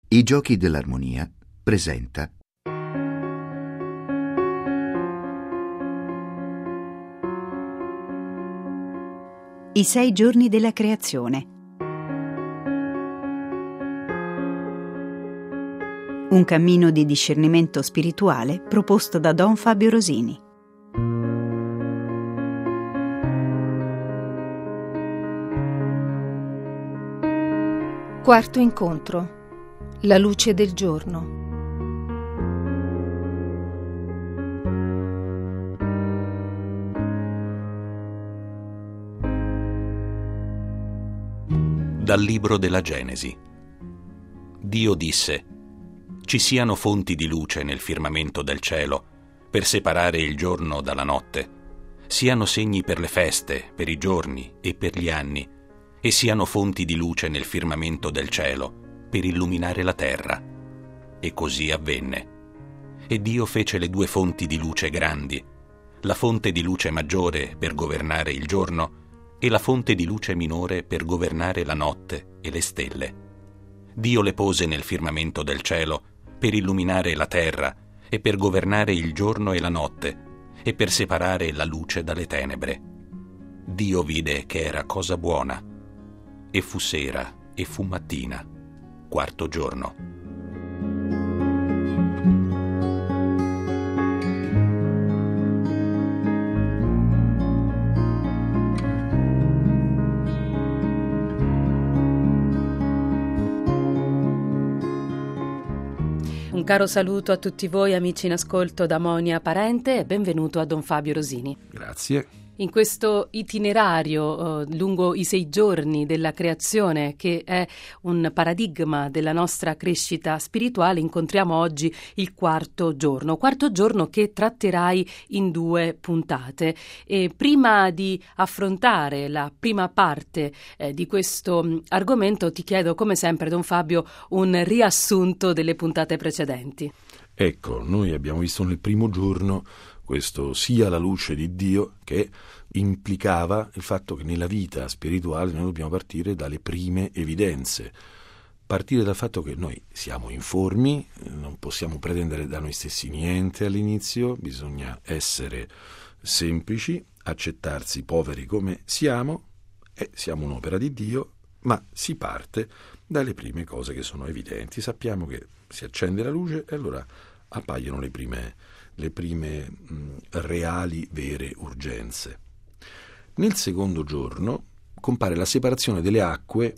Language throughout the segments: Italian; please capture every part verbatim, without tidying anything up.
I Giochi dell'Armonia presenta I sei giorni della creazione. Un cammino di discernimento spirituale proposto da Don Fabio Rosini. Quarto incontro. La luce del giorno. Dal libro della Genesi. Dio disse: ci siano fonti di luce nel firmamento del cielo per separare il giorno dalla notte, siano segni per le feste, per i giorni e per gli anni, e siano fonti di luce nel firmamento del cielo per illuminare la terra. E così avvenne. E Dio fece le due fonti di luce grandi, la fonte di luce maggiore per governare il giorno e la fonte di luce minore per governare la notte e le stelle. Dio le pose nel firmamento del cielo per illuminare la terra e per governare il giorno e la notte e per separare la luce dalle tenebre. Dio vide che era cosa buona. E fu sera e fu mattina, quarto giorno. Un caro saluto a tutti voi amici in ascolto da Monia Parente e benvenuto a Don Fabio Rosini. Grazie. In questo itinerario eh, lungo i sei giorni della creazione, che è un paradigma della nostra crescita spirituale, incontriamo oggi il quarto giorno, quarto giorno che tratterai in due puntate. E prima di affrontare la prima parte eh, di questo mh, argomento ti chiedo come sempre, Don Fabio, un riassunto delle puntate precedenti. Ecco, noi abbiamo visto nel primo giorno questo sia la luce di Dio, che implicava il fatto che nella vita spirituale noi dobbiamo partire dalle prime evidenze, partire dal fatto che noi siamo informi, non possiamo pretendere da noi stessi niente all'inizio, bisogna essere semplici, accettarsi poveri come siamo, e siamo un'opera di Dio, ma si parte dalle prime cose che sono evidenti. Sappiamo che si accende la luce e allora appaiono le prime le prime mh, reali, vere urgenze. Nel secondo giorno compare la separazione delle acque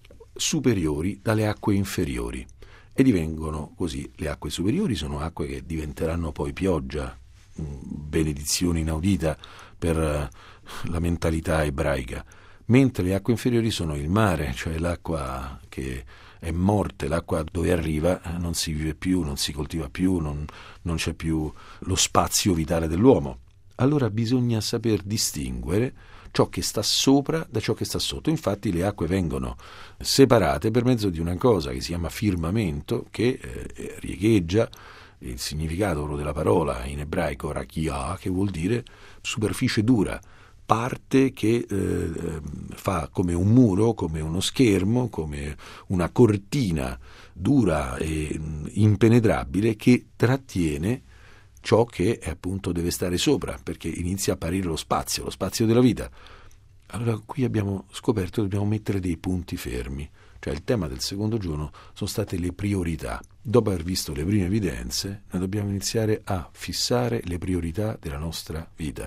superiori dalle acque inferiori e divengono così. Le acque superiori sono acque che diventeranno poi pioggia, mh, benedizione inaudita per uh, la mentalità ebraica, mentre le acque inferiori sono il mare, cioè l'acqua che è morte, l'acqua dove arriva non si vive più, non si coltiva più, non, non c'è più lo spazio vitale dell'uomo. Allora bisogna saper distinguere ciò che sta sopra da ciò che sta sotto. Infatti le acque vengono separate per mezzo di una cosa che si chiama firmamento, che eh, riecheggia il significato della parola in ebraico rakia, che vuol dire superficie dura, parte che eh, fa come un muro, come uno schermo, come una cortina dura e impenetrabile che trattiene ciò che appunto deve stare sopra, perché inizia a apparire lo spazio, lo spazio della vita. Allora qui abbiamo scoperto che dobbiamo mettere dei punti fermi, cioè il tema del secondo giorno sono state le priorità. Dopo aver visto le prime evidenze, noi dobbiamo iniziare a fissare le priorità della nostra vita.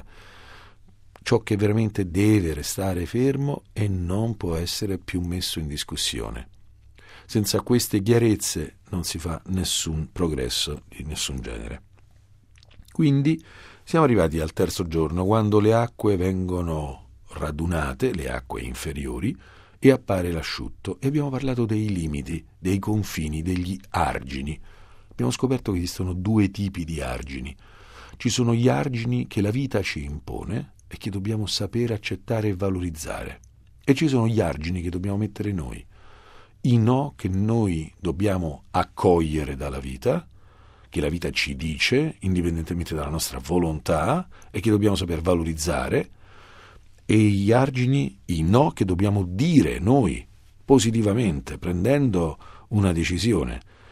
Ciò che veramente deve restare fermo e non può essere più messo in discussione. Senza queste chiarezze non si fa nessun progresso di nessun genere. Quindi siamo arrivati al terzo giorno, quando le acque vengono radunate, le acque inferiori, e appare l'asciutto. E abbiamo parlato dei limiti, dei confini, degli argini. Abbiamo scoperto che esistono due tipi di argini. Ci sono gli argini che la vita ci impone e che dobbiamo sapere accettare e valorizzare. E ci sono gli argini che dobbiamo mettere noi, i no che noi dobbiamo accogliere dalla vita, che la vita ci dice, indipendentemente dalla nostra volontà, e che dobbiamo saper valorizzare, e gli argini, i no che dobbiamo dire noi, positivamente, prendendo una decisione.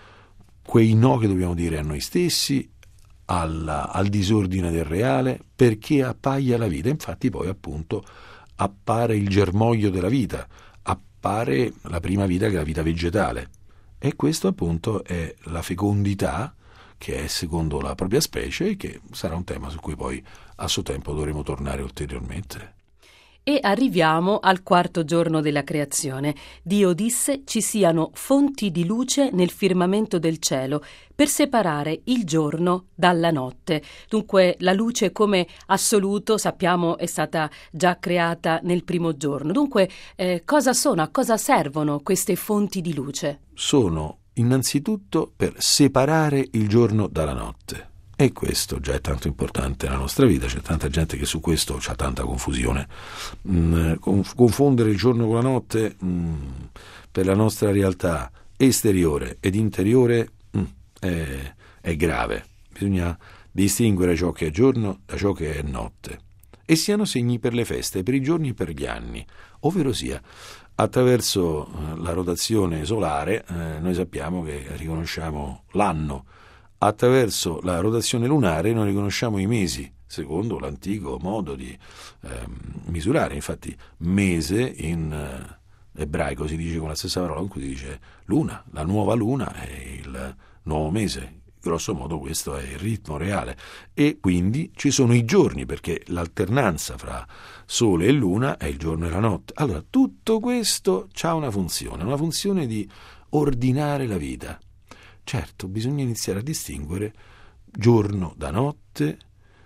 quei no che dobbiamo dire a noi stessi, alla, al disordine del reale, perché appaia la vita. Infatti poi appunto appare il germoglio della vita, appare la prima vita che è la vita vegetale, e questo appunto è la fecondità, che è secondo la propria specie, e che sarà un tema su cui poi a suo tempo dovremo tornare ulteriormente. E arriviamo al quarto giorno della creazione. Dio disse ci siano fonti di luce nel firmamento del cielo per separare il giorno dalla notte. Dunque la luce come assoluto, sappiamo, è stata già creata nel primo giorno. Dunque eh, cosa sono, a cosa servono queste fonti di luce? Sono innanzitutto per separare il giorno dalla notte. E questo già è tanto importante nella nostra vita. C'è tanta gente che su questo ha tanta confusione. Mm, confondere il giorno con la notte mm, per la nostra realtà esteriore ed interiore mm, è, è grave. Bisogna distinguere ciò che è giorno da ciò che è notte. E siano segni per le feste, per i giorni e per gli anni. Ovvero sia, attraverso eh, la rotazione solare eh, noi sappiamo che riconosciamo l'anno. Attraverso la rotazione lunare noi riconosciamo i mesi, secondo l'antico modo di eh, misurare. Infatti mese in eh, ebraico si dice con la stessa parola con cui si dice luna. La nuova luna è il nuovo mese. Grosso modo questo è il ritmo reale. E quindi ci sono i giorni, perché l'alternanza fra sole e luna è il giorno e la notte. Allora tutto questo ha una funzione, una funzione di ordinare la vita. Certo, bisogna iniziare a distinguere giorno da notte,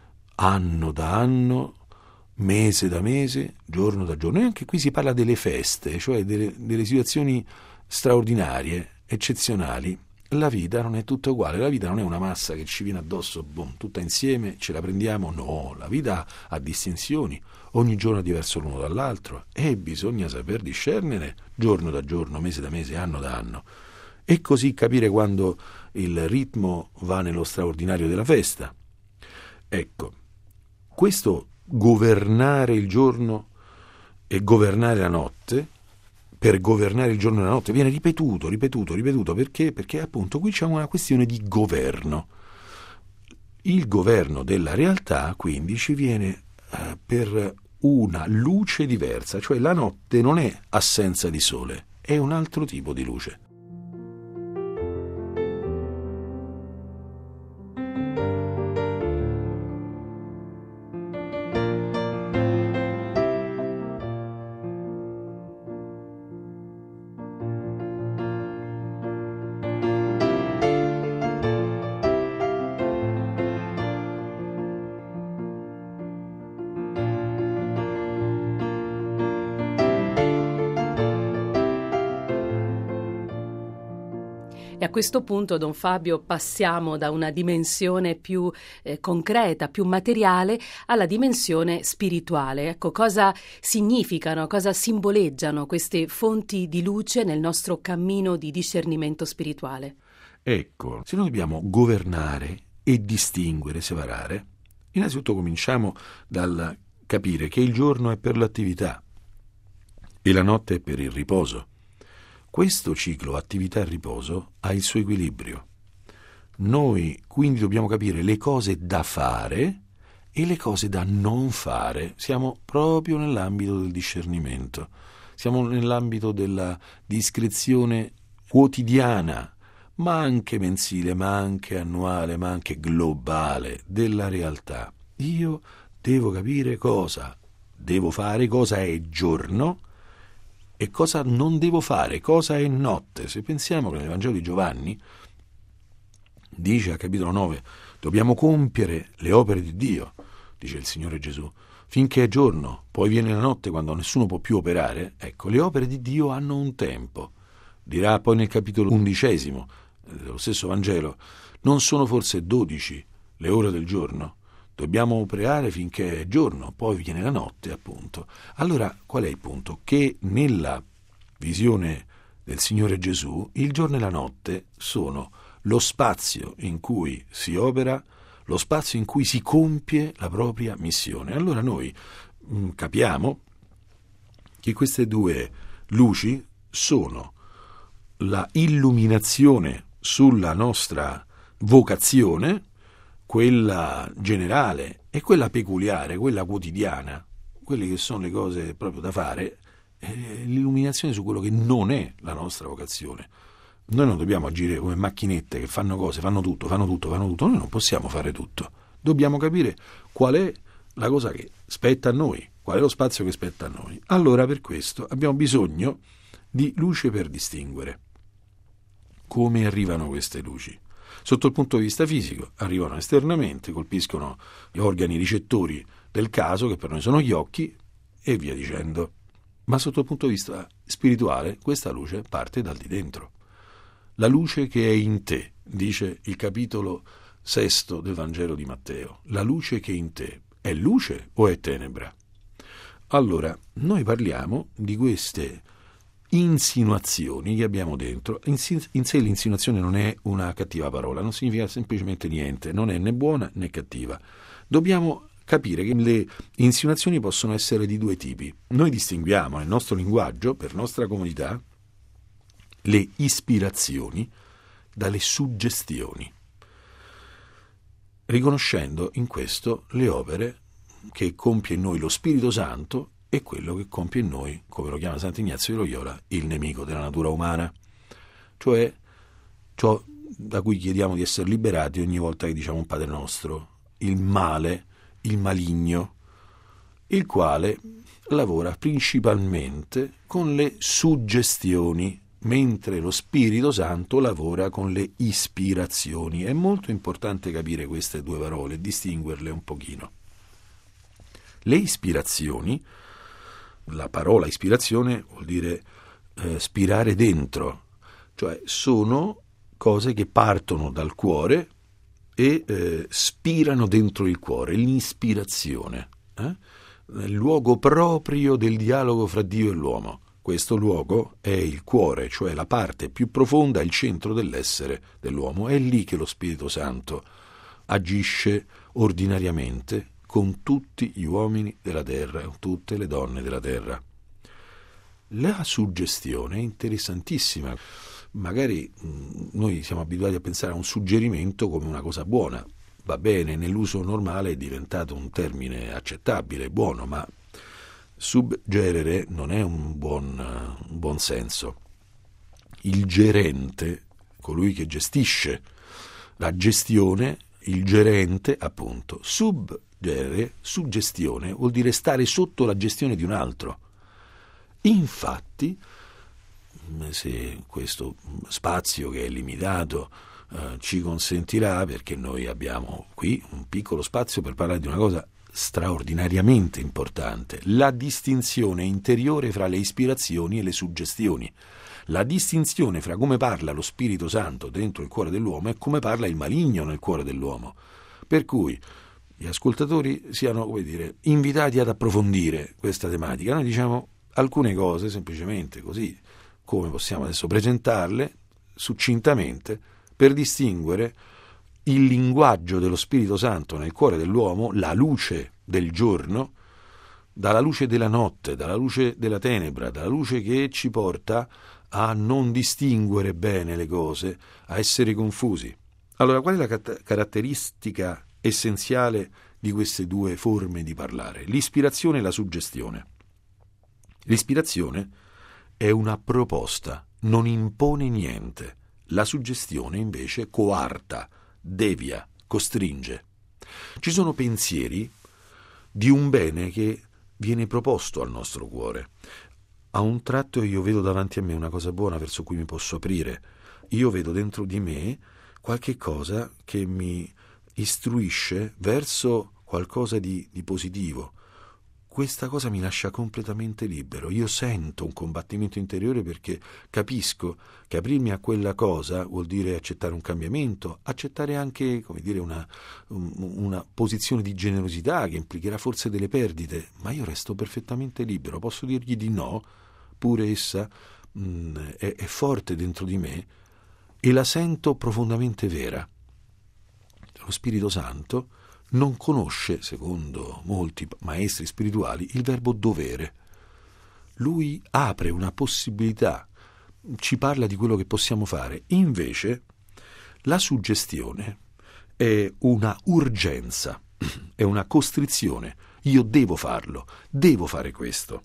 anno da anno, mese da mese, giorno da giorno. E anche qui si parla delle feste, cioè delle, delle situazioni straordinarie, eccezionali. La vita non è tutta uguale, la vita non è una massa che ci viene addosso, boom, tutta insieme, ce la prendiamo. No, la vita ha distinzioni, ogni giorno è diverso l'uno dall'altro e bisogna saper discernere giorno da giorno, mese da mese, anno da anno. E così capire quando il ritmo va nello straordinario della festa. Ecco, questo governare il giorno e governare la notte, per governare il giorno e la notte, viene ripetuto, ripetuto, ripetuto. Perché? Perché appunto qui c'è una questione di governo. Il governo della realtà quindi ci viene eh, per una luce diversa, cioè la notte non è assenza di sole, è un altro tipo di luce. E a questo punto, Don Fabio, passiamo da una dimensione più eh, concreta, più materiale, alla dimensione spirituale. Ecco, cosa significano, cosa simboleggiano queste fonti di luce nel nostro cammino di discernimento spirituale? Ecco, se noi dobbiamo governare e distinguere, separare, innanzitutto cominciamo dal capire che il giorno è per l'attività e la notte è per il riposo. Questo ciclo attività e riposo ha il suo equilibrio. Noi quindi dobbiamo capire le cose da fare e le cose da non fare. Siamo proprio nell'ambito del discernimento, siamo nell'ambito della discrezione quotidiana, ma anche mensile, ma anche annuale, ma anche globale della realtà. Io devo capire cosa devo fare, cosa è giorno e cosa non devo fare, cosa è notte. Se pensiamo che nel Vangelo di Giovanni dice, al capitolo nove, dobbiamo compiere le opere di Dio, dice il Signore Gesù, finché è giorno, poi viene la notte quando nessuno può più operare. Ecco, le opere di Dio hanno un tempo. Dirà poi nel capitolo undicesimo dello stesso Vangelo, non sono forse dodici le ore del giorno? Dobbiamo operare finché è giorno, poi viene la notte, appunto. Allora, qual è il punto? Che nella visione del Signore Gesù, il giorno e la notte sono lo spazio in cui si opera, lo spazio in cui si compie la propria missione. Allora noi mh, capiamo che queste due luci sono la illuminazione sulla nostra vocazione, quella generale e quella peculiare, quella quotidiana, quelle che sono le cose proprio da fare, e l'illuminazione su quello che non è la nostra vocazione. Noi non dobbiamo agire come macchinette che fanno cose, fanno tutto, fanno tutto, fanno tutto. Noi non possiamo fare tutto. Dobbiamo capire qual è la cosa che spetta a noi, qual è lo spazio che spetta a noi. Allora, per questo abbiamo bisogno di luce per distinguere. Come arrivano queste luci? Sotto il punto di vista fisico, arrivano esternamente, colpiscono gli organi ricettori del caso, che per noi sono gli occhi, e via dicendo. Ma sotto il punto di vista spirituale, questa luce parte dal di dentro. La luce che è in te, dice il capitolo sesto del Vangelo di Matteo. La luce che è in te è luce o è tenebra? Allora, noi parliamo di queste insinuazioni che abbiamo dentro. In sé l'insinuazione non è una cattiva parola, non significa semplicemente niente, non è né buona né cattiva. Dobbiamo capire che le insinuazioni possono essere di due tipi. Noi distinguiamo nel nostro linguaggio, per nostra comodità, le ispirazioni dalle suggestioni, riconoscendo in questo le opere che compie in noi lo Spirito Santo e quello che compie in noi, come lo chiama Sant'Ignazio di Loyola, il nemico della natura umana, cioè ciò da cui chiediamo di essere liberati ogni volta che diciamo un Padre Nostro, il male, il maligno, il quale lavora principalmente con le suggestioni, mentre lo Spirito Santo lavora con le ispirazioni. È molto importante capire queste due parole e distinguerle un pochino. Le ispirazioni, la parola ispirazione vuol dire eh, spirare dentro, cioè sono cose che partono dal cuore e eh, spirano dentro il cuore, l'ispirazione, eh? il luogo proprio del dialogo fra Dio e l'uomo. Questo luogo è il cuore, cioè la parte più profonda, il centro dell'essere dell'uomo. È lì che lo Spirito Santo agisce ordinariamente con tutti gli uomini della terra, con tutte le donne della terra. La suggestione è interessantissima. Magari mh, noi siamo abituati a pensare a un suggerimento come una cosa buona. Va bene, nell'uso normale è diventato un termine accettabile, buono, ma subgerere non è un buon, un buon senso. Il gerente, colui che gestisce la gestione, il gerente, appunto, subgerere, suggestione, vuol dire stare sotto la gestione di un altro. Infatti, se questo spazio che è limitato eh, ci consentirà, perché noi abbiamo qui un piccolo spazio per parlare di una cosa straordinariamente importante, la distinzione interiore fra le ispirazioni e le suggestioni. La distinzione fra come parla lo Spirito Santo dentro il cuore dell'uomo e come parla il maligno nel cuore dell'uomo. Per cui gli ascoltatori siano, come dire, invitati ad approfondire questa tematica. Noi diciamo alcune cose semplicemente così, come possiamo adesso presentarle succintamente, per distinguere il linguaggio dello Spirito Santo nel cuore dell'uomo, la luce del giorno, dalla luce della notte, dalla luce della tenebra, dalla luce che ci porta a non distinguere bene le cose, a essere confusi. Allora, qual è la cat- caratteristica essenziale di queste due forme di parlare? L'ispirazione e la suggestione. L'ispirazione è una proposta, non impone niente. La suggestione invece coarta, devia, costringe. Ci sono pensieri di un bene che viene proposto al nostro cuore. A un tratto io vedo davanti a me una cosa buona verso cui mi posso aprire. Io vedo dentro di me qualche cosa che mi istruisce verso qualcosa di, di positivo. Questa cosa mi lascia completamente libero. Io sento un combattimento interiore perché capisco che aprirmi a quella cosa vuol dire accettare un cambiamento, accettare anche, come dire, una, una posizione di generosità che implicherà forse delle perdite, ma io resto perfettamente libero. Posso dirgli di no, pure essa mh, è, è forte dentro di me e la sento profondamente vera. Lo Spirito Santo non conosce, secondo molti maestri spirituali, il verbo dovere. Lui apre una possibilità, ci parla di quello che possiamo fare. Invece, La suggestione è una urgenza, è una costrizione. Io devo farlo, devo fare questo.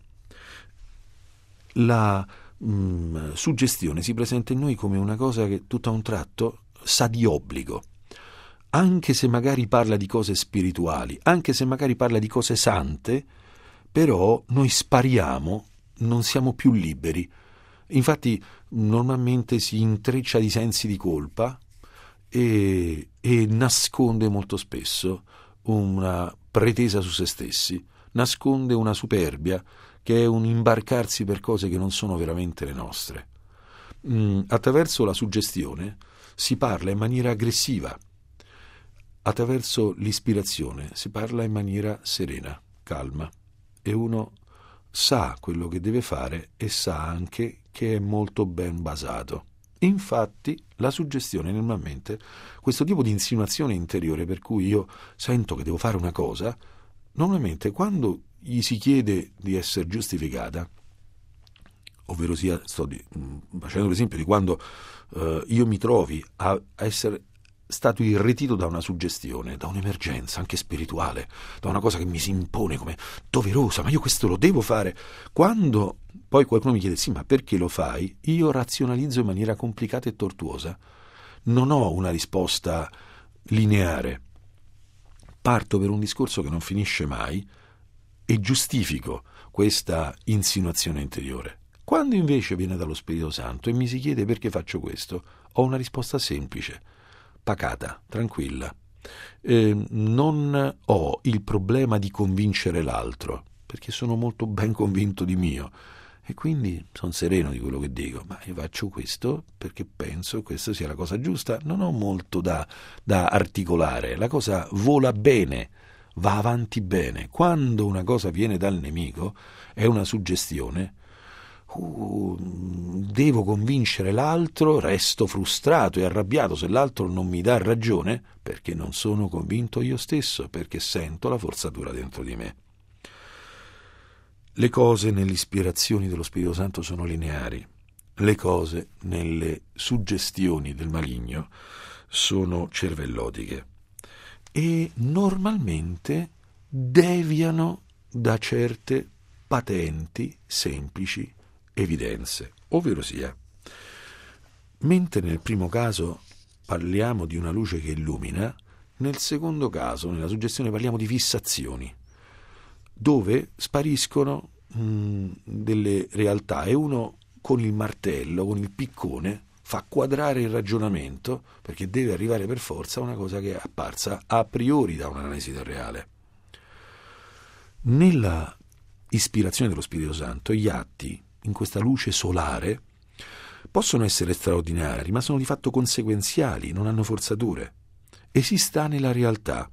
La mh, suggestione si presenta in noi come una cosa che tutto a un tratto sa di obbligo. Anche se magari parla di cose spirituali, anche se magari parla di cose sante, però noi spariamo, non siamo più liberi. Infatti normalmente si intreccia di sensi di colpa e, e nasconde molto spesso una pretesa su se stessi, nasconde una superbia che è un imbarcarsi per cose che non sono veramente le nostre. Mm, attraverso la suggestione si parla in maniera aggressiva. Attraverso l'ispirazione si parla in maniera serena, calma, e uno sa quello che deve fare e sa anche che è molto ben basato. Infatti la suggestione normalmente, questo tipo di insinuazione interiore per cui io sento che devo fare una cosa, normalmente quando gli si chiede di essere giustificata, ovvero sia, sto di, facendo l'esempio di quando eh, io mi trovi a, a essere stato irretito da una suggestione, da un'emergenza anche spirituale, da una cosa che mi si impone come doverosa, ma io questo lo devo fare. Quando poi qualcuno mi chiede sì, ma perché lo fai? Io razionalizzo in maniera complicata e tortuosa. Non ho una risposta lineare. Parto per un discorso che non finisce mai e giustifico questa insinuazione interiore. Quando invece viene dallo Spirito Santo e mi si chiede perché faccio questo, ho una risposta semplice, pacata, tranquilla. Eh, non ho il problema di convincere l'altro, perché sono molto ben convinto di mio e quindi sono sereno di quello che dico, ma io faccio questo perché penso che questa sia la cosa giusta, non ho molto da, da articolare, la cosa vola bene, va avanti bene. Quando una cosa viene dal nemico è una suggestione, Uh, devo convincere l'altro, resto frustrato e arrabbiato se l'altro non mi dà ragione, perché non sono convinto io stesso, perché sento la forzatura dentro di me. Le cose nelle ispirazioni dello Spirito Santo sono lineari, le cose nelle suggestioni del maligno sono cervellotiche e normalmente deviano da certe patenti, semplici evidenze, ovvero sia, mentre nel primo caso parliamo di una luce che illumina, nel secondo caso, nella suggestione, parliamo di fissazioni, dove spariscono mh, delle realtà e uno con il martello, con il piccone, fa quadrare il ragionamento perché deve arrivare per forza a una cosa che è apparsa a priori da un'analisi del reale. Nella ispirazione dello Spirito Santo, gli atti in questa luce solare possono essere straordinari, ma sono di fatto conseguenziali, non hanno forzature, e si sta nella realtà.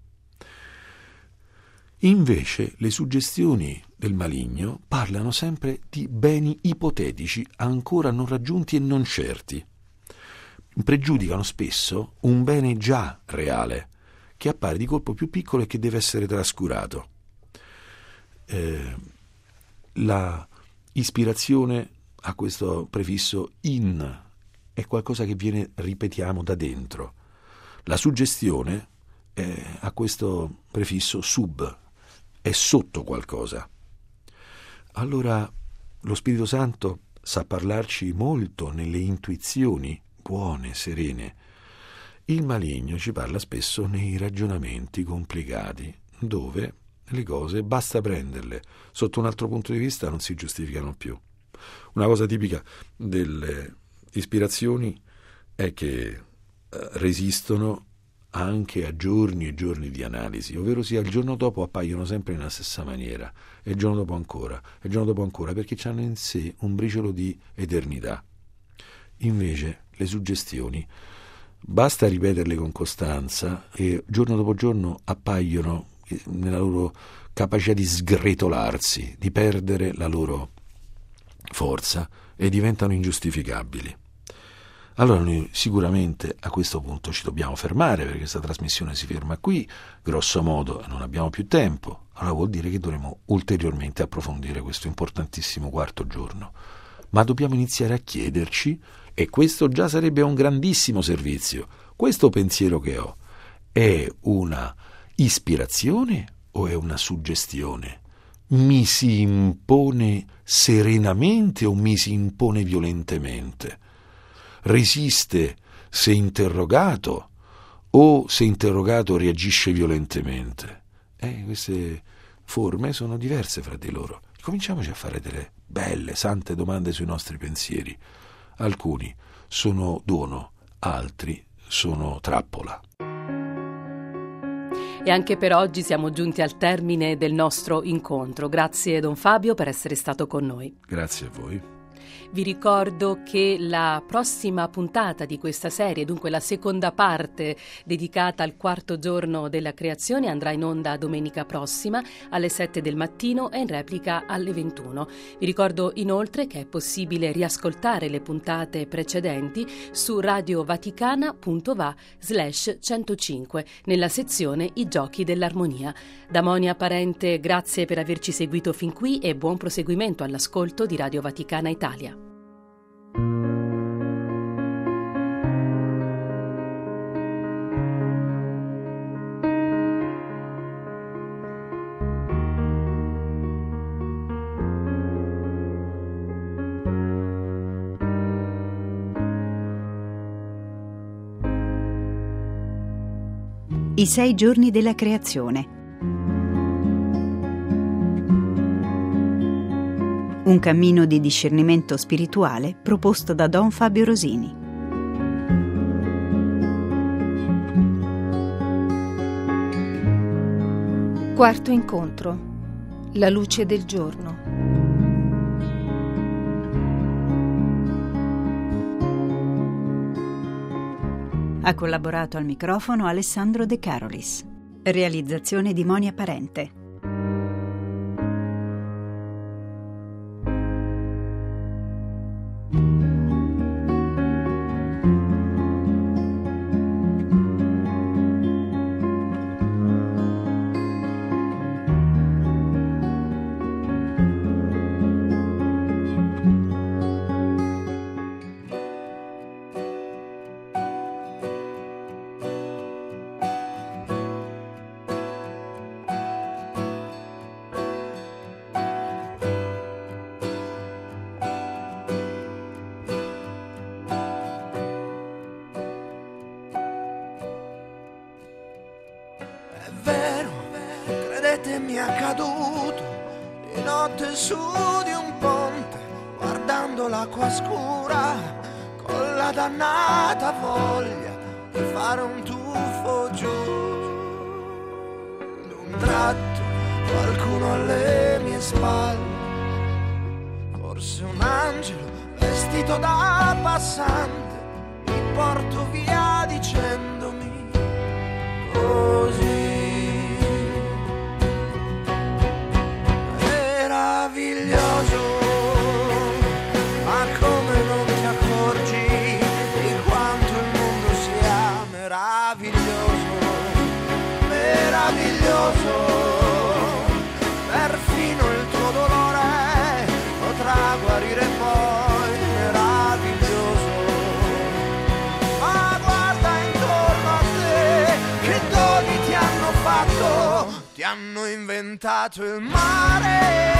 Invece le suggestioni del maligno parlano sempre di beni ipotetici, ancora non raggiunti e non certi. Pregiudicano spesso un bene già reale, che appare di colpo più piccolo e che deve essere trascurato. Eh, la ispirazione ha questo prefisso in, è qualcosa che viene, ripetiamo, da dentro. La suggestione eh, ha questo prefisso sub, è sotto qualcosa. Allora lo Spirito Santo sa parlarci molto nelle intuizioni buone, serene. Il maligno ci parla spesso nei ragionamenti complicati, dove le cose basta prenderle, sotto un altro punto di vista non si giustificano più. Una cosa tipica delle ispirazioni è che resistono anche a giorni e giorni di analisi, ovvero sia il giorno dopo appaiono sempre nella stessa maniera, e il giorno dopo ancora, e il giorno dopo ancora, perché hanno in sé un briciolo di eternità. Invece le suggestioni basta ripeterle con costanza e giorno dopo giorno appaiono nella loro capacità di sgretolarsi, di perdere la loro forza e diventano ingiustificabili. Allora noi sicuramente a questo punto ci dobbiamo fermare, perché questa trasmissione si ferma qui, grosso modo non abbiamo più tempo, allora vuol dire che dovremo ulteriormente approfondire questo importantissimo quarto giorno. Ma dobbiamo iniziare a chiederci, e questo già sarebbe un grandissimo servizio, questo pensiero che ho è una ispirazione o è una suggestione? Mi si impone serenamente o mi si impone violentemente? Resiste se interrogato o se interrogato reagisce violentemente? Eh, queste forme sono diverse fra di loro. Cominciamoci a fare delle belle, sante domande sui nostri pensieri. Alcuni sono dono, altri sono trappola. E anche per oggi siamo giunti al termine del nostro incontro. Grazie Don Fabio per essere stato con noi. Grazie a voi. Vi ricordo che la prossima puntata di questa serie, dunque la seconda parte dedicata al quarto giorno della creazione, andrà in onda domenica prossima alle sette del mattino e in replica alle ventuno. Vi ricordo inoltre che è possibile riascoltare le puntate precedenti su radiovaticana punto va slash centocinque nella sezione I giochi dell'armonia. Da Monia Parente, grazie per averci seguito fin qui e buon proseguimento all'ascolto di Radio Vaticana Italia. I sei giorni della creazione. Un cammino di discernimento spirituale proposto da Don Fabio Rosini. Quarto incontro. La luce del giorno. Ha collaborato al microfono Alessandro De Carolis. Realizzazione di Monia Parente. Mi è accaduto di notte su di un ponte, guardando l'acqua scura, con la dannata voglia di fare un tuffo giù. D'un tratto qualcuno alle mie spalle, forse un angelo vestito da passante, mi porto via dicendomi così. Meraviglioso, ma come non ti accorgi di quanto il mondo sia meraviglioso, meraviglioso, perfino il tuo dolore potrà guarire poi, meraviglioso, ma guarda intorno a te, che doni ti hanno fatto, ti hanno inventato il mare.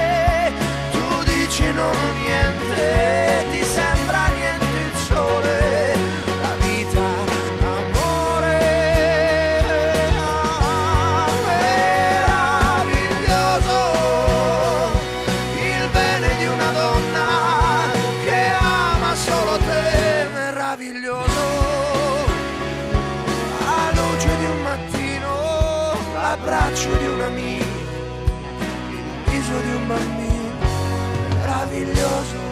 Non niente, ti sembra niente il sole, la vita, l'amore, ah, meraviglioso, il bene di una donna che ama solo te, meraviglioso, la luce di un mattino, l'abbraccio di un amico, il viso di un bambino, meraviglioso.